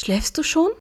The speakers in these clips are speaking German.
Schläfst du schon?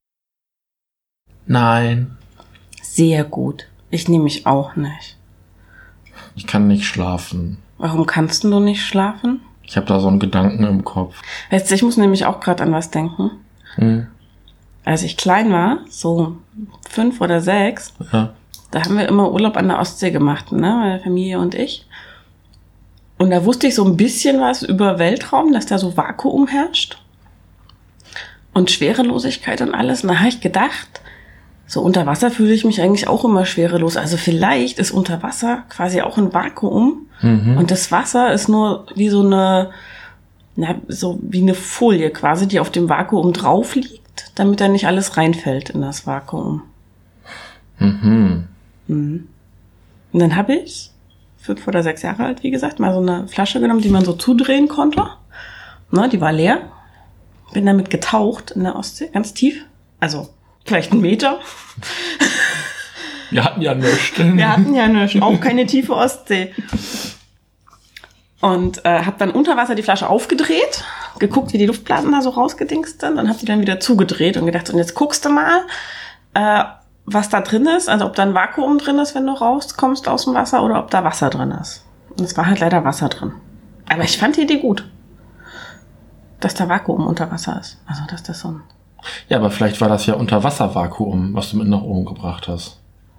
Nein, Sehr gut. Ich nehme mich auch nicht. ich kann nicht schlafen. Warum kannst du nicht schlafen? Ich habe da so einen Gedanken im Kopf. Weißt du, ich muss nämlich auch gerade an was denken. Als ich klein war, so 5 oder 6, Ja. da haben wir immer Urlaub an der Ostsee gemacht, ne, meine Familie und ich. Und da wusste ich so ein bisschen was über Weltraum, dass da so Vakuum herrscht. Und Schwerelosigkeit und alles. Und da habe ich gedacht, so unter Wasser fühle ich mich eigentlich auch immer schwerelos. Also vielleicht ist unter Wasser quasi auch ein Vakuum. Und das Wasser ist nur wie so eine, so wie eine Folie quasi, die auf dem Vakuum drauf liegt, damit da nicht alles reinfällt in das Vakuum. Und dann habe ich, 5 oder 6 Jahre alt, wie gesagt, mal so eine Flasche genommen, die man so zudrehen konnte. Ne, die war leer. Bin damit getaucht in der Ostsee, ganz tief. Also vielleicht 1 Meter. Wir hatten ja nichts. Auch keine tiefe Ostsee. Und habe dann unter Wasser die Flasche aufgedreht, geguckt, wie die Luftblasen da so rausgedingst sind, und habe die dann wieder zugedreht und gedacht, und jetzt guckst du mal, was da drin ist, also ob da ein Vakuum drin ist, wenn du rauskommst aus dem Wasser, oder ob da Wasser drin ist. Und es war halt leider Wasser drin. Aber ich fand die Idee gut, dass da Vakuum unter Wasser ist. Also dass das so ein... Ja, aber vielleicht war das ja Unterwasservakuum, was du mit nach oben gebracht hast.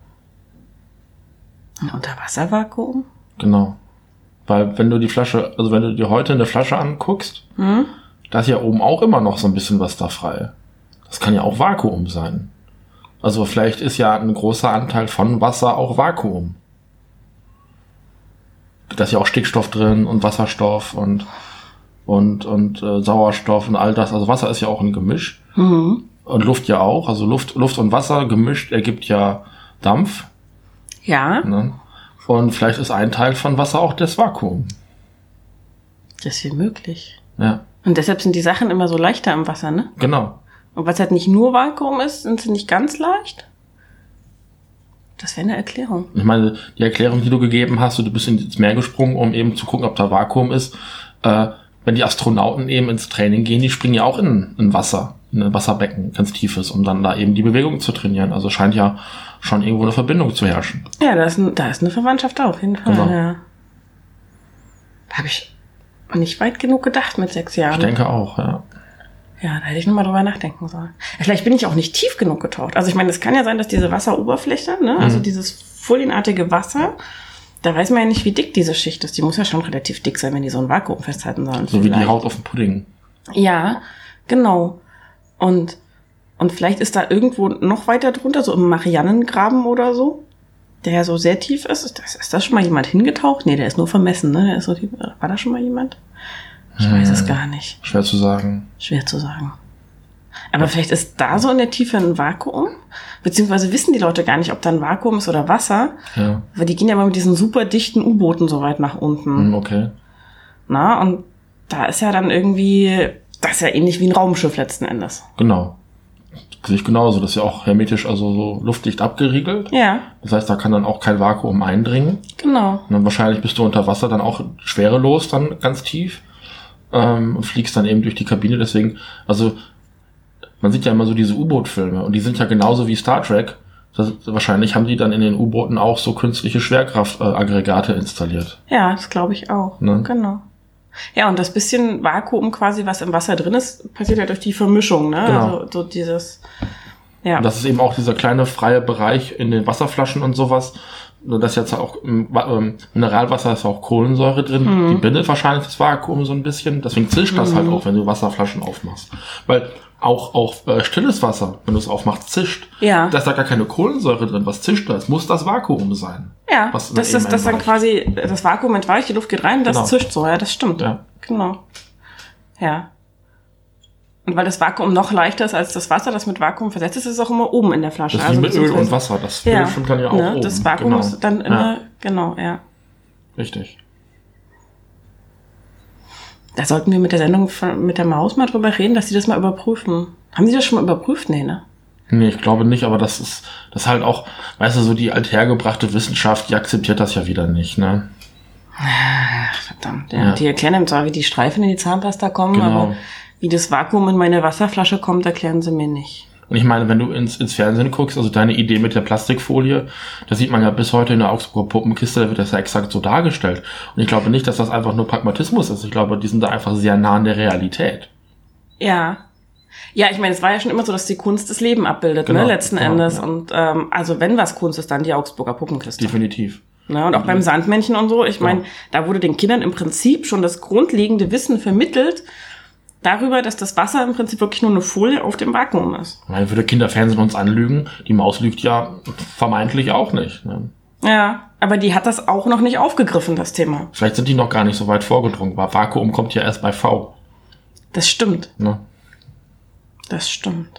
Ein Unterwasservakuum? Genau. Weil wenn du die Flasche, also wenn du dir heute eine Flasche anguckst, da ist ja oben auch immer noch so ein bisschen was da frei. Das kann ja auch Vakuum sein. Also vielleicht ist ja ein großer Anteil von Wasser auch Vakuum. Da ist ja auch Stickstoff drin und Wasserstoff und Sauerstoff und all das. Also Wasser ist ja auch ein Gemisch. Und Luft ja auch. Also Luft und Wasser gemischt ergibt ja Dampf. Ja. Ne? Und vielleicht ist ein Teil von Wasser auch das Vakuum. Das ist viel möglich. Ja, Und deshalb sind die Sachen immer so leichter im Wasser, ne? genau. Und was halt nicht nur Vakuum ist, sind sie nicht ganz leicht. Das wäre eine Erklärung. Ich meine, die Erklärung, die du gegeben hast, du bist ins Meer gesprungen, um eben zu gucken, ob da Vakuum ist. Wenn die Astronauten eben ins Training gehen, die springen ja auch in Wasser, in ein Wasserbecken, ganz tiefes, um dann da eben die Bewegung zu trainieren. Also scheint ja schon irgendwo eine Verbindung zu herrschen. Ja, da ist eine Verwandtschaft da auf jeden Fall. Genau. Ja. Da habe ich nicht weit genug gedacht mit 6 Jahren. Ich denke auch, ja. Ja, da hätte ich nochmal drüber nachdenken sollen. Vielleicht bin ich auch nicht tief genug getaucht. Also ich meine, es kann ja sein, dass diese Wasseroberfläche, ne, also dieses folienartige Wasser, da weiß man ja nicht, wie dick diese Schicht ist. Die muss ja schon relativ dick sein, wenn die so ein Vakuum festhalten sollen. So wie die Haut auf dem Pudding. Ja, genau. Und vielleicht ist da irgendwo noch weiter drunter, so im Marianengraben oder so, der ja so sehr tief ist. Ist das schon mal jemand hingetaucht? Nee, der ist nur vermessen, ne? Der ist so war da schon mal jemand? Ich weiß es gar nicht. Schwer zu sagen. Schwer zu sagen. Aber vielleicht ist da so in der Tiefe ein Vakuum, beziehungsweise wissen die Leute gar nicht, ob da ein Vakuum ist oder Wasser, Ja. weil die gehen ja mal mit diesen super dichten U-Booten so weit nach unten. Okay. Na, und da ist ja dann irgendwie, das ist ja ähnlich wie ein Raumschiff letzten Endes. Genau. Sehe ich genauso. Das ist ja auch hermetisch, also so luftdicht abgeriegelt. Ja, Das heißt, da kann dann auch kein Vakuum eindringen. genau. Und dann wahrscheinlich bist du unter Wasser dann auch schwerelos, dann ganz tief. Und fliegst dann eben durch die Kabine. Deswegen, also man sieht ja immer so diese U-Boot-Filme und die sind ja genauso wie Star Trek. Wahrscheinlich haben die dann in den U-Booten auch so künstliche Schwerkraftaggregate installiert. Ja, das glaube ich auch. Ne? Genau. Ja, und das bisschen Vakuum quasi, was im Wasser drin ist, passiert ja durch die Vermischung, ne? Genau. Also so dieses, ja. Und das ist eben auch dieser kleine freie Bereich in den Wasserflaschen und sowas. Das jetzt auch im Mineralwasser ist auch Kohlensäure drin. Die bindet wahrscheinlich das Vakuum so ein bisschen. Deswegen zischt das halt auch, wenn du Wasserflaschen aufmachst. Weil auch stilles Wasser, wenn du es aufmachst, zischt. Ja. Da ist da gar keine Kohlensäure drin. Was zischt da? Es muss das Vakuum sein. Ja, was das eben ist das dann entweicht. quasi, das Vakuum entweicht, die Luft geht rein, das Genau. zischt so, ja, das stimmt. Ja. Genau. Ja. Und weil das Vakuum noch leichter ist als das Wasser, das mit Vakuum versetzt ist, ist es auch immer oben in der Flasche. Das ist wie mit Öl beziehungsweise- und Wasser. Das Öl stimmt dann ja auch oben. Das Vakuum Genau. ist dann immer, genau, ja. Richtig. Da sollten wir mit der Sendung mit der Maus mal drüber reden, dass sie das mal überprüfen. Haben sie das schon mal überprüft? Nee, ne? Nee, ich glaube nicht, aber das ist halt auch, weißt du, so die althergebrachte Wissenschaft, die akzeptiert das ja wieder nicht, ne? Ach, verdammt, ja. Die erklären einem zwar, wie die Streifen in die Zahnpasta kommen, Genau. aber Wie das Vakuum in meine Wasserflasche kommt, erklären sie mir nicht. Und ich meine, wenn du ins Fernsehen guckst, also deine Idee mit der Plastikfolie, da sieht man ja bis heute in der Augsburger Puppenkiste, da wird das ja exakt so dargestellt. Und ich glaube nicht, dass das einfach nur Pragmatismus ist. Ich glaube, die sind da einfach sehr nah an der Realität. Ja. Ja, ich meine, es war ja schon immer so, dass die Kunst das Leben abbildet, Genau, ne, letzten genau, Endes. ja. Und also wenn was Kunst ist, dann die Augsburger Puppenkiste. Definitiv. Ne, und auch beim Sandmännchen und so, ich meine, Genau. da wurde den Kindern im Prinzip schon das grundlegende Wissen vermittelt, darüber, dass das Wasser im Prinzip wirklich nur eine Folie auf dem Vakuum ist. Ich meine, würde Kinderfernsehen uns anlügen? Die Maus lügt ja vermeintlich auch nicht. Ne? Ja, aber die hat das auch noch nicht aufgegriffen, das Thema. Vielleicht sind die noch gar nicht so weit vorgedrungen, weil Vakuum kommt ja erst bei V. Das stimmt. Ne? Das stimmt.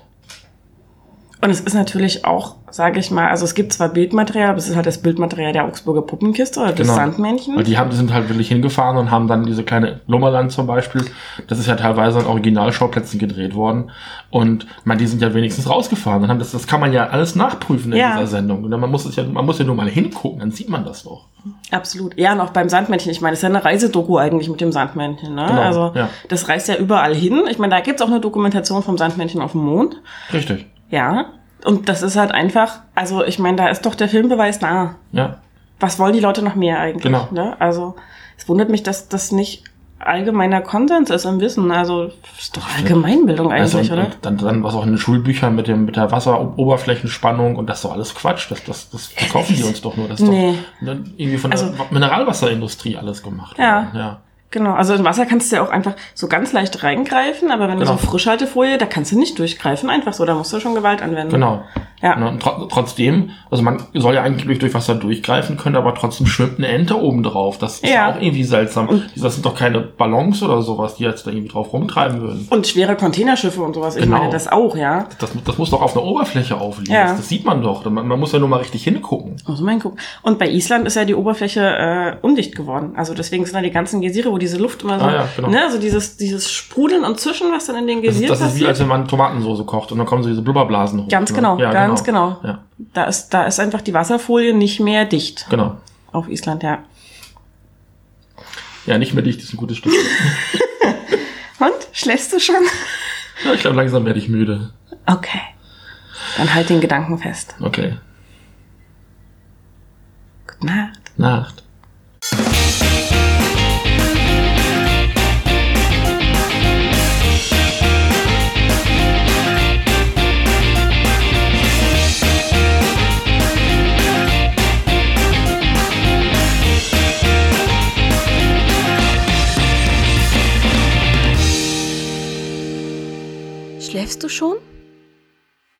Und es ist natürlich auch, sage ich mal, also es gibt zwar Bildmaterial, aber es ist halt das Bildmaterial der Augsburger Puppenkiste oder des Sandmännchens. Weil die sind halt wirklich hingefahren und haben dann diese kleine Lummerland zum Beispiel, das ist ja teilweise an Originalschauplätzen gedreht worden. Und ich meine, die sind ja wenigstens rausgefahren und haben das kann man ja alles nachprüfen in dieser Sendung. Und man muss ja nur mal hingucken, dann sieht man das doch. Absolut. Ja, und auch beim Sandmännchen. Ich meine, das ist ja eine Reisedoku eigentlich mit dem Sandmännchen. Ne? Genau, also ja. Das reist ja überall hin. Ich meine, da gibt's auch eine Dokumentation vom Sandmännchen auf dem Mond. Richtig. Ja, und das ist halt einfach, also ich meine, da ist doch der Filmbeweis nah. Ja. Was wollen die Leute noch mehr eigentlich? Genau. Ne? Also es wundert mich, dass das nicht allgemeiner Konsens ist im Wissen. Also ist doch Allgemeinbildung eigentlich, also, oder? Und dann was auch in den Schulbüchern mit der Wasseroberflächenspannung und das ist doch alles Quatsch. Das verkaufen die uns doch nur. Das ist doch irgendwie von der Mineralwasserindustrie alles gemacht. Ja. Ja. Genau, also in Wasser kannst du ja auch einfach so ganz leicht reingreifen, aber wenn du so Frischhaltefolie, da kannst du nicht durchgreifen, einfach so, da musst du schon Gewalt anwenden. Genau. Ja. Und trotzdem, also man soll ja eigentlich durch Wasser durchgreifen können, aber trotzdem schwimmt eine Ente oben drauf. Das ist ja auch irgendwie seltsam. Das sind doch keine Ballons oder sowas, die jetzt da irgendwie drauf rumtreiben würden. Und schwere Containerschiffe und sowas, ich meine das auch, ja. Das muss doch auf einer Oberfläche aufliegen. Ja. Das sieht man doch. Man muss ja nur mal richtig hingucken. Muss man hingucken. Und bei Island ist ja die Oberfläche undicht geworden. Also deswegen sind da die ganzen Geysire, wo diese Luft immer so, ne, also dieses Sprudeln und Zischen, was dann in den Geysiren passiert. Das ist wie, als wenn man Tomatensoße kocht und dann kommen so diese Blubberblasen hoch. Ganz genau, ja, ganz genau. Ja. Da ist einfach die Wasserfolie nicht mehr dicht. Genau. Auf Island, ja. Ja, nicht mehr dicht ist ein gutes Stück. Und? Schläfst du schon? Ja, ich glaube, langsam werde ich müde. Okay. Dann halt den Gedanken fest. Okay. Gute Nacht. Nacht. Schläfst du schon?